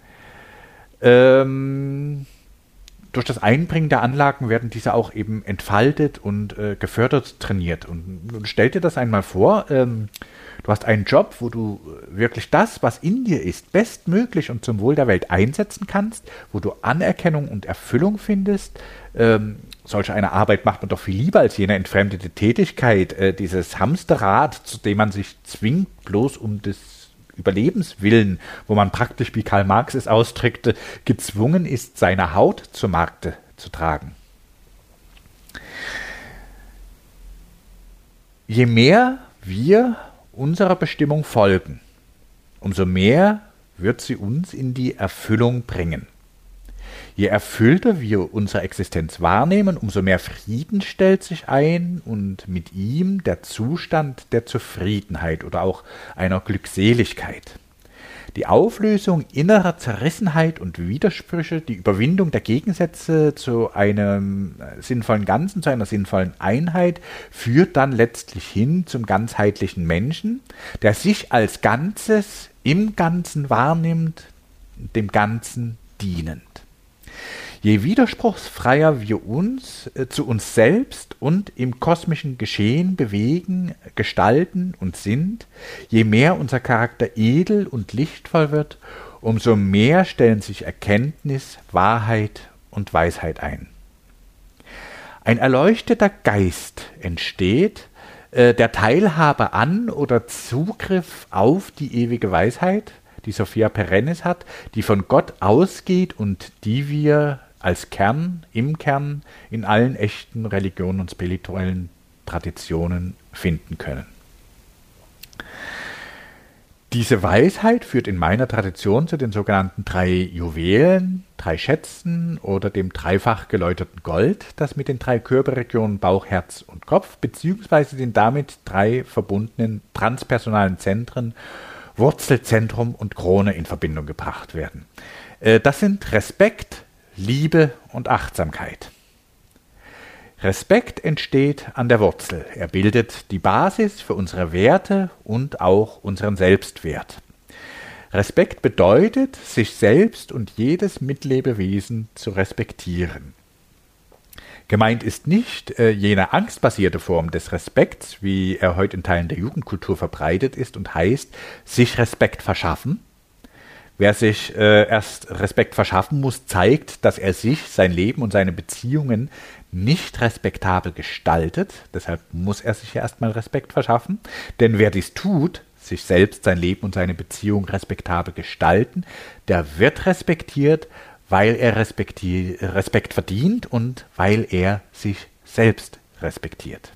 Durch das Einbringen der Anlagen werden diese auch eben entfaltet und gefördert, trainiert. Und stell dir das einmal vor, du hast einen Job, wo du wirklich das, was in dir ist, bestmöglich und zum Wohl der Welt einsetzen kannst, wo du Anerkennung und Erfüllung findest. Solch eine Arbeit macht man doch viel lieber als jene entfremdete Tätigkeit, dieses Hamsterrad, zu dem man sich zwingt, bloß um des Überlebenswillen, wo man praktisch, wie Karl Marx es ausdrückte, gezwungen ist, seine Haut zu Markte zu tragen. Je mehr wir unserer Bestimmung folgen, umso mehr wird sie uns in die Erfüllung bringen. Je erfüllter wir unsere Existenz wahrnehmen, umso mehr Frieden stellt sich ein und mit ihm der Zustand der Zufriedenheit oder auch einer Glückseligkeit. Die Auflösung innerer Zerrissenheit und Widersprüche, die Überwindung der Gegensätze zu einem sinnvollen Ganzen, zu einer sinnvollen Einheit, führt dann letztlich hin zum ganzheitlichen Menschen, der sich als Ganzes im Ganzen wahrnimmt, dem Ganzen dienend. Je widerspruchsfreier wir uns zu uns selbst und im kosmischen Geschehen bewegen, gestalten und sind, je mehr unser Charakter edel und lichtvoll wird, umso mehr stellen sich Erkenntnis, Wahrheit und Weisheit ein. Ein erleuchteter Geist entsteht, der Teilhabe an oder Zugriff auf die ewige Weisheit, die Sophia Perennis hat, die von Gott ausgeht und die wir als Kern, im Kern, in allen echten Religionen und spirituellen Traditionen finden können. Diese Weisheit führt in meiner Tradition zu den sogenannten 3 Juwelen, 3 Schätzen oder dem dreifach geläuterten Gold, das mit den 3 Körperregionen Bauch, Herz und Kopf beziehungsweise den damit 3 verbundenen transpersonalen Zentren Wurzelzentrum und Krone in Verbindung gebracht werden. Das sind Respekt, Liebe und Achtsamkeit. Respekt entsteht an der Wurzel. Er bildet die Basis für unsere Werte und auch unseren Selbstwert. Respekt bedeutet, sich selbst und jedes Mitlebewesen zu respektieren. Gemeint ist nicht jene angstbasierte Form des Respekts, wie er heute in Teilen der Jugendkultur verbreitet ist und heißt, sich Respekt verschaffen. Wer sich erst Respekt verschaffen muss, zeigt, dass er sich, sein Leben und seine Beziehungen nicht respektabel gestaltet. Deshalb muss er sich erstmal Respekt verschaffen. Denn wer dies tut, sich selbst, sein Leben und seine Beziehung respektabel gestalten, der wird respektiert, weil er Respekt verdient und weil er sich selbst respektiert.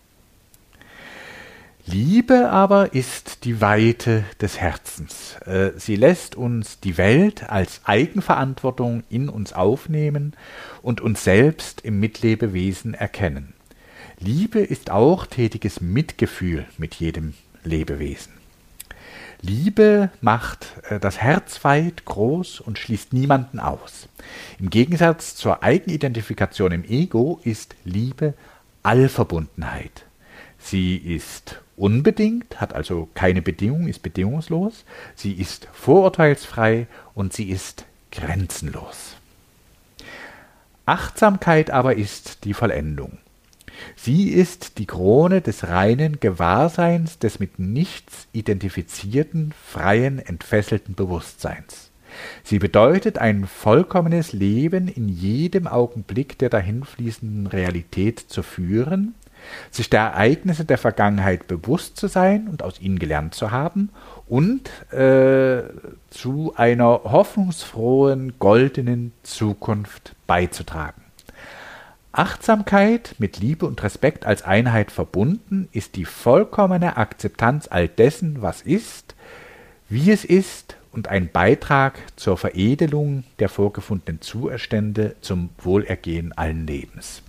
Liebe aber ist die Weite des Herzens. Sie lässt uns die Welt als Eigenverantwortung in uns aufnehmen und uns selbst im Mitlebewesen erkennen. Liebe ist auch tätiges Mitgefühl mit jedem Lebewesen. Liebe macht das Herz weit, groß und schließt niemanden aus. Im Gegensatz zur Eigenidentifikation im Ego ist Liebe Allverbundenheit. Sie ist unbedingt, hat also keine Bedingung, ist bedingungslos. Sie ist vorurteilsfrei und sie ist grenzenlos. Achtsamkeit aber ist die Vollendung. Sie ist die Krone des reinen Gewahrseins, des mit nichts identifizierten, freien, entfesselten Bewusstseins. Sie bedeutet ein vollkommenes Leben in jedem Augenblick der dahinfließenden Realität zu führen, sich der Ereignisse der Vergangenheit bewusst zu sein und aus ihnen gelernt zu haben und zu einer hoffnungsfrohen, goldenen Zukunft beizutragen. Achtsamkeit mit Liebe und Respekt als Einheit verbunden ist die vollkommene Akzeptanz all dessen, was ist, wie es ist und ein Beitrag zur Veredelung der vorgefundenen Zustände zum Wohlergehen allen Lebens.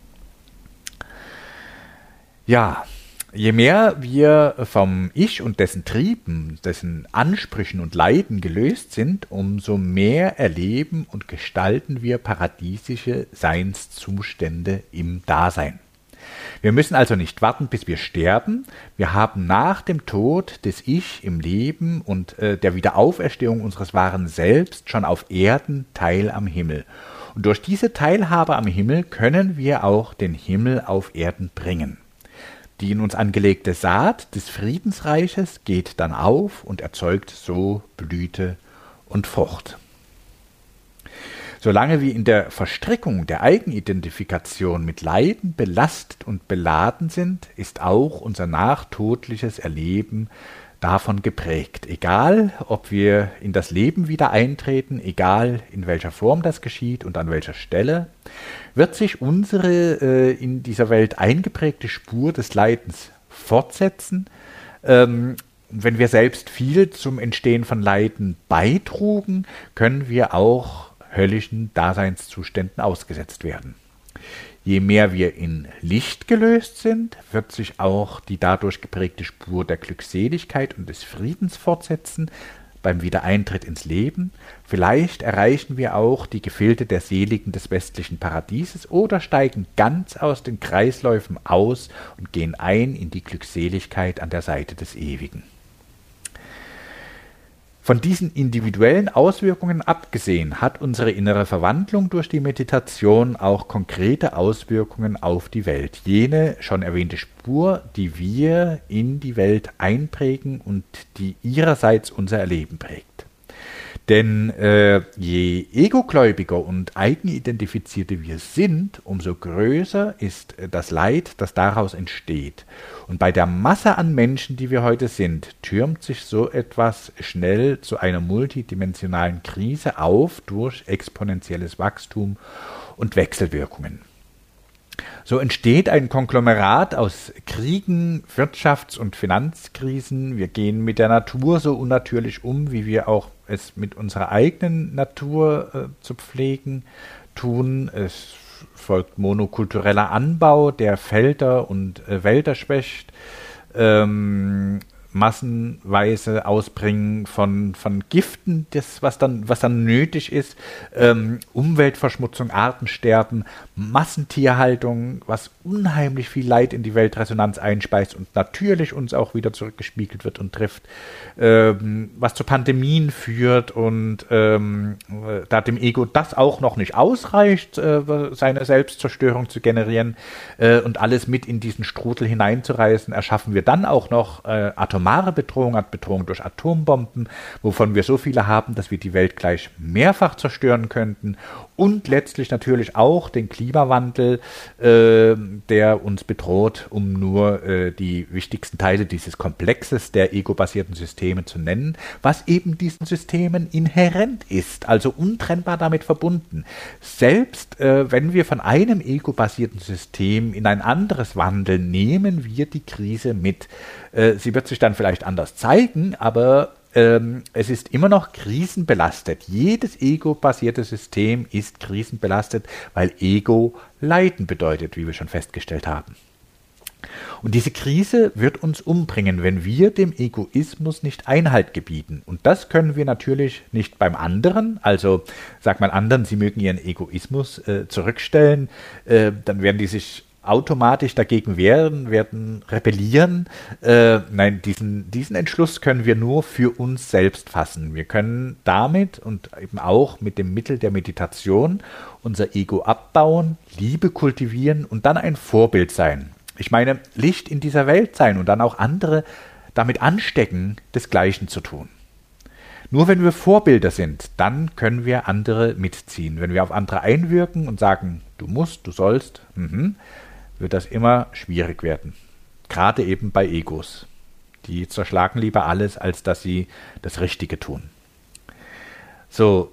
Ja, je mehr wir vom Ich und dessen Trieben, dessen Ansprüchen und Leiden gelöst sind, umso mehr erleben und gestalten wir paradiesische Seinszustände im Dasein. Wir müssen also nicht warten, bis wir sterben. Wir haben nach dem Tod des Ich im Leben und der Wiederauferstehung unseres wahren Selbst schon auf Erden Teil am Himmel. Und durch diese Teilhabe am Himmel können wir auch den Himmel auf Erden bringen. Die in uns angelegte Saat des Friedensreiches geht dann auf und erzeugt so Blüte und Frucht. Solange wir in der Verstrickung der Eigenidentifikation mit Leiden belastet und beladen sind, ist auch unser nachtodliches Erleben davon geprägt. Egal, ob wir in das Leben wieder eintreten, egal in welcher Form das geschieht und an welcher Stelle, wird sich unsere in dieser Welt eingeprägte Spur des Leidens fortsetzen. Wenn wir selbst viel zum Entstehen von Leiden beitrugen, können wir auch höllischen Daseinszuständen ausgesetzt werden. Je mehr wir in Licht gelöst sind, wird sich auch die dadurch geprägte Spur der Glückseligkeit und des Friedens fortsetzen beim Wiedereintritt ins Leben. Vielleicht erreichen wir auch die Gefilde der Seligen des westlichen Paradieses oder steigen ganz aus den Kreisläufen aus und gehen ein in die Glückseligkeit an der Seite des Ewigen. Von diesen individuellen Auswirkungen abgesehen hat unsere innere Verwandlung durch die Meditation auch konkrete Auswirkungen auf die Welt. Jene schon erwähnte Spur, die wir in die Welt einprägen und die ihrerseits unser Erleben prägt. Denn je egogläubiger und eigenidentifizierte wir sind, umso größer ist das Leid, das daraus entsteht. Und bei der Masse an Menschen, die wir heute sind, türmt sich so etwas schnell zu einer multidimensionalen Krise auf durch exponentielles Wachstum und Wechselwirkungen. So entsteht ein Konglomerat aus Kriegen, Wirtschafts- und Finanzkrisen. Wir gehen mit der Natur so unnatürlich um, wie wir auch es mit unserer eigenen Natur zu pflegen tun. Es folgt monokultureller Anbau, der Felder und Wälder schwächt. Massenweise Ausbringen von Giften, was dann nötig ist, Umweltverschmutzung, Artensterben, Massentierhaltung, was unheimlich viel Leid in die Weltresonanz einspeist und natürlich uns auch wieder zurückgespiegelt wird und trifft, was zu Pandemien führt und da dem Ego das auch noch nicht ausreicht, seine Selbstzerstörung zu generieren und alles mit in diesen Strudel hineinzureißen, erschaffen wir dann auch noch atomare Bedrohung, Bedrohung durch Atombomben, wovon wir so viele haben, dass wir die Welt gleich mehrfach zerstören könnten und letztlich natürlich auch den Klimawandel, der uns bedroht, um nur die wichtigsten Teile dieses Komplexes der ego-basierten Systeme zu nennen, was eben diesen Systemen inhärent ist, also untrennbar damit verbunden. Selbst wenn wir von einem ego-basierten System in ein anderes wandeln, nehmen wir die Krise mit. Sie wird sich dann vielleicht anders zeigen, aber es ist immer noch krisenbelastet. Jedes ego-basierte System ist krisenbelastet, weil Ego Leiden bedeutet, wie wir schon festgestellt haben. Und diese Krise wird uns umbringen, wenn wir dem Egoismus nicht Einhalt gebieten. Und das können wir natürlich nicht beim anderen. Also sag mal anderen, sie mögen ihren Egoismus zurückstellen, dann werden die sich automatisch dagegen wehren, werden rebellieren. Nein, diesen Entschluss können wir nur für uns selbst fassen. Wir können damit und eben auch mit dem Mittel der Meditation unser Ego abbauen, Liebe kultivieren und dann ein Vorbild sein. Ich meine, Licht in dieser Welt sein und dann auch andere damit anstecken, desgleichen zu tun. Nur wenn wir Vorbilder sind, dann können wir andere mitziehen. Wenn wir auf andere einwirken und sagen, du musst, du sollst, wird das immer schwierig werden. Gerade eben bei Egos. Die zerschlagen lieber alles, als dass sie das Richtige tun. So,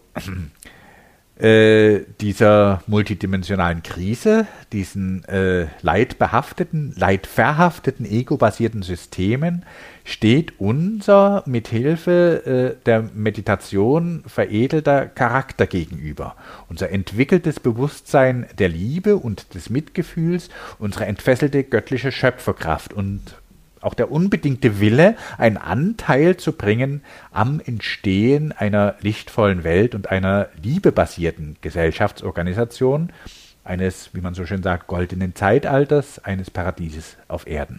dieser multidimensionalen Krise, diesen leidverhafteten, ego-basierten Systemen steht unser mithilfe der Meditation veredelter Charakter gegenüber. Unser entwickeltes Bewusstsein der Liebe und des Mitgefühls, unsere entfesselte göttliche Schöpferkraft und auch der unbedingte Wille, einen Anteil zu bringen am Entstehen einer lichtvollen Welt und einer liebebasierten Gesellschaftsorganisation, eines, wie man so schön sagt, goldenen Zeitalters, eines Paradieses auf Erden.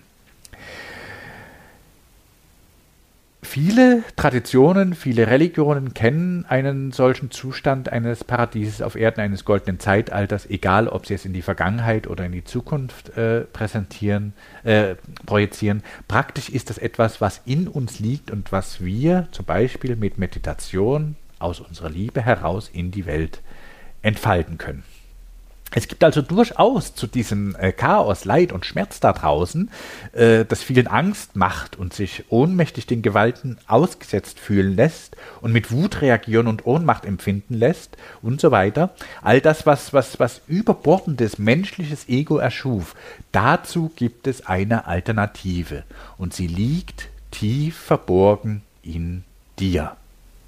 Viele Traditionen, viele Religionen kennen einen solchen Zustand eines Paradieses auf Erden, eines goldenen Zeitalters, egal ob sie es in die Vergangenheit oder in die Zukunft projizieren. Praktisch ist das etwas, was in uns liegt und was wir zum Beispiel mit Meditation aus unserer Liebe heraus in die Welt entfalten können. Es gibt also durchaus zu diesem Chaos, Leid und Schmerz da draußen, das vielen Angst macht und sich ohnmächtig den Gewalten ausgesetzt fühlen lässt und mit Wut reagieren und Ohnmacht empfinden lässt und so weiter. All das, was überbordendes menschliches Ego erschuf, dazu gibt es eine Alternative und sie liegt tief verborgen in dir.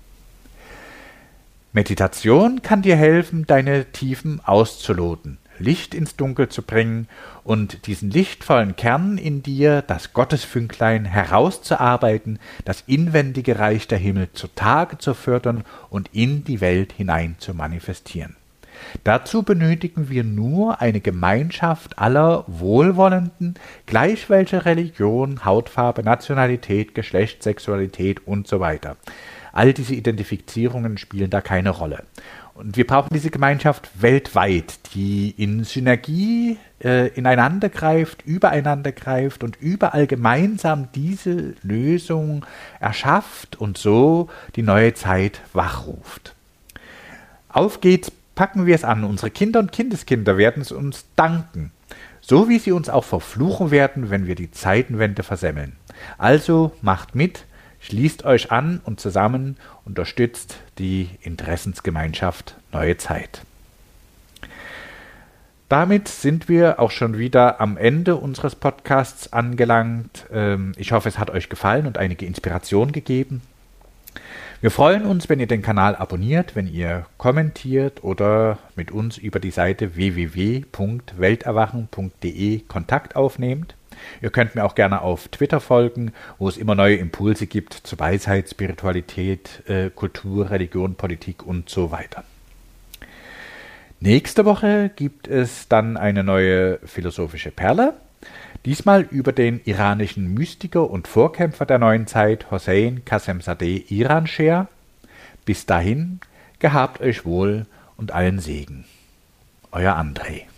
Meditation kann dir helfen, deine Tiefen auszuloten, Licht ins Dunkel zu bringen und diesen lichtvollen Kern in dir, das Gottesfünklein, herauszuarbeiten, das inwendige Reich der Himmel zutage zu fördern und in die Welt hinein zu manifestieren. Dazu benötigen wir nur eine Gemeinschaft aller Wohlwollenden, gleich welche Religion, Hautfarbe, Nationalität, Geschlecht, Sexualität und so weiter. All diese Identifizierungen spielen da keine Rolle. Und wir brauchen diese Gemeinschaft weltweit, die in Synergie ineinander greift, übereinander greift und überall gemeinsam diese Lösung erschafft und so die neue Zeit wachruft. Auf geht's, packen wir es an. Unsere Kinder und Kindeskinder werden es uns danken. So wie sie uns auch verfluchen werden, wenn wir die Zeitenwende versemmeln. Also macht mit. Schließt euch an und zusammen unterstützt die Interessensgemeinschaft Neue Zeit. Damit sind wir auch schon wieder am Ende unseres Podcasts angelangt. Ich hoffe, es hat euch gefallen und einige Inspiration gegeben. Wir freuen uns, wenn ihr den Kanal abonniert, wenn ihr kommentiert oder mit uns über die Seite www.welterwachen.de Kontakt aufnehmt. Ihr könnt mir auch gerne auf Twitter folgen, wo es immer neue Impulse gibt zu Weisheit, Spiritualität, Kultur, Religion, Politik und so weiter. Nächste Woche gibt es dann eine neue philosophische Perle, diesmal über den iranischen Mystiker und Vorkämpfer der neuen Zeit, Hossein Kasemzadeh Iranscher. Bis dahin, gehabt euch wohl und allen Segen. Euer André.